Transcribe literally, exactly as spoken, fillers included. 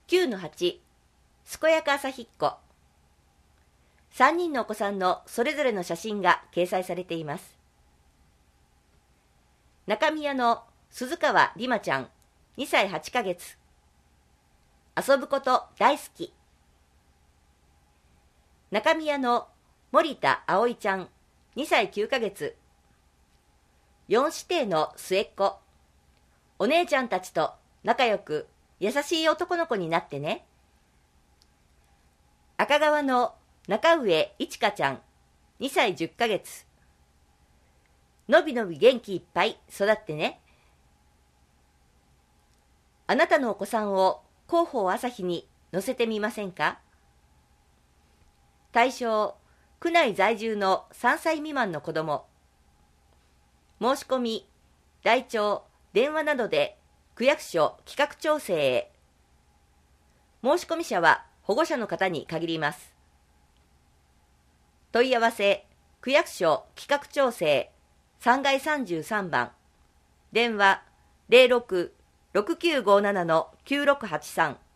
きゅうのはち、健やか朝ひっこ。さんにんのお子さんのそれぞれの写真が掲載されています。中宮の鈴川りまちゃん、にさいはちかげつ。遊ぶこと大好き。中宮の森田葵ちゃん、にさいきゅうかげつ。四子弟の末っ子。お姉ちゃんたちと仲良く優しい男の子になってね。赤川の中上いちかちゃん、にさいじゅっかげつ。のびのび元気いっぱい育ってね。あなたのお子さんを広報朝日に載せてみませんか？対象、区内在住のさんさい未満の子ども。申し込み、台帳、電話などで区役所企画調整へ。申し込み者は保護者の方に限ります。問い合わせ、区役所企画調整さんがいさんじゅうさんばん。電話 ゼロろく ろくきゅうごなな きゅうろくはちさん。